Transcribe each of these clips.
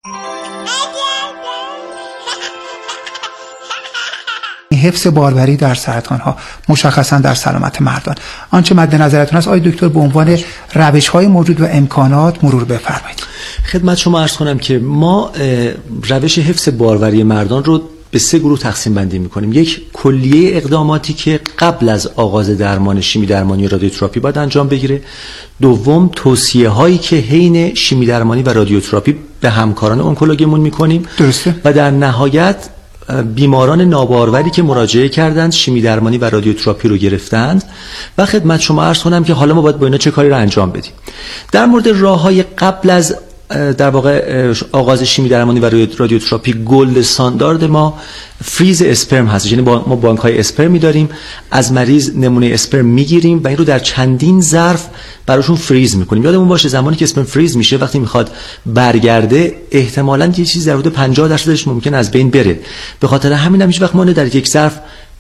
حفظ باروری در سرطان‌ها مشخصا در سلامت مردان، آنچه مد نظرتون است آقای دکتر به عنوان روش‌های موجود و امکانات مرور بفرمایید. خدمت شما عرض کنم که ما روش حفظ باروری مردان رو به 3 گروه تقسیم بندی می‌کنیم. یک، کلیه اقداماتی که قبل از آغاز درمان شیمی درمانی و رادیوتراپی باید انجام بگیره. دوم، توصیه‌هایی که حین شیمی درمانی و رادیوتراپی به همکاران oncologیمون می‌کنیم. درسته. و در نهایت بیماران ناباروری که مراجعه کردند شیمی درمانی و رادیوتراپی رو گرفتند و خدمت شما عرض کنم که حالا ما باید با اینا چه کاری رو انجام بدیم. در مورد راه‌های قبل از در واقع آغاز شیمی درمانی و رادیوتراپی، گلد استاندارد ما فریز اسپرم هست. یعنی ما بانک‌های اسپرمی داریم، از مریض نمونه اسپرم میگیریم و این رو در چندین ظرف براشون فریز میکنیم. یادمون باشه زمانی که اسپرم فریز میشه، وقتی میخواد برگرده احتمالاً یه چیز در حدود 50% ممکن از بین بره. به خاطر همین هیچ وقت ما در یک ظرف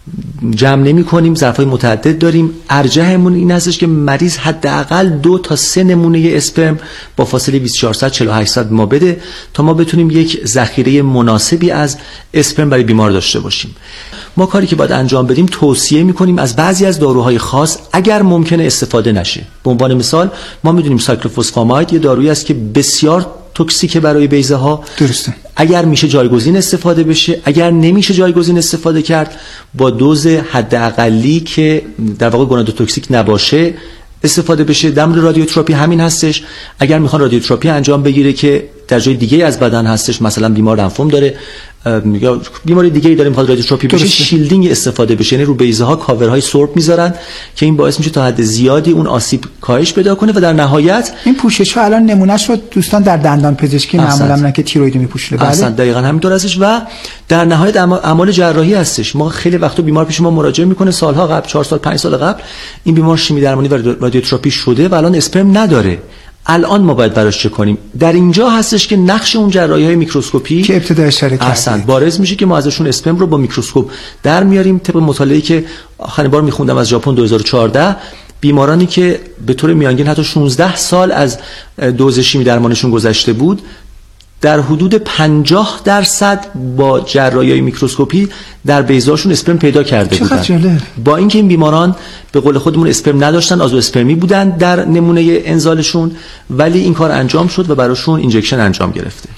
جمع نمی کنیم، ظرفای متعدد داریم. ارجحمون این هستش که مریض حداقل 2 تا 3 نمونه اسپرم با فاصله 24 ساعت 48 ساعت ما بده تا ما بتونیم یک ذخیره مناسبی از اسپرم برای بیمار داشته باشیم. ما کاری که باید انجام بدیم، توصیه میکنیم از بعضی از داروهای خاص اگر ممکنه استفاده نشه. به عنوان مثال ما میدونیم سایکلوفوسفاماید یه دارویی است که بسیار توکسیکه برای بیضه ها. درسته. اگر میشه جایگزین استفاده بشه، اگر نمیشه جایگزین استفاده کرد، با دوز حداقلی که در واقع گونادوتوکسیک نباشه استفاده بشه. در مورد رادیوتراپی همین هستش. اگر میخوان رادیوتراپی انجام بگیره که در جای دیگه از بدن هستش، مثلا بیمار لنفوم داره یا بیماری دیگه‌ای داره میخواد رادیوتراپی بشه، شیلدینگ استفاده بشه. یعنی رو بیضه ها کاورهای سورب میذارن که این باعث میشه تا حد زیادی اون آسیب کاهش پیدا کنه و در نهایت این پوشش ها الان نمونهش رو دوستان در دندان پزشکی معمولا میگن که تیروید میپوشه. بله اصلا دقیقاً همینطور هستش و در نهایت اعمال جراحی هستش. ما خیلی وقتا بیمار پیش ما مراجعه میکنه سالها قبل، 4 سال 5 سال قبل این بیمار شیمی درمانی و رادیوتراپی شده و الان اسپرم نداره. الان ما باید براش چه کنیم؟ در اینجا هستش که نقش اون جراحی‌های میکروسکوپی که ابتدا اشاره کردید بارز میشه که ما ازشون اسپرم رو با میکروسکوپ در میاریم. طبق مطالعه‌ای که آخرین بار میخوندم از ژاپن 2014، بیمارانی که به طور میانگین حتی 16 سال از دوز شیمی درمانشون گذشته بود، در حدود 50% با جراحی‌های میکروسکوپی در بیضه‌هاشون اسپرم پیدا کرده بودن. با اینکه این بیماران به قول خودمون اسپرم نداشتن، آزو اسپرمی بودن در نمونه انزالشون، ولی این کار انجام شد و براشون اینجکشن انجام گرفته.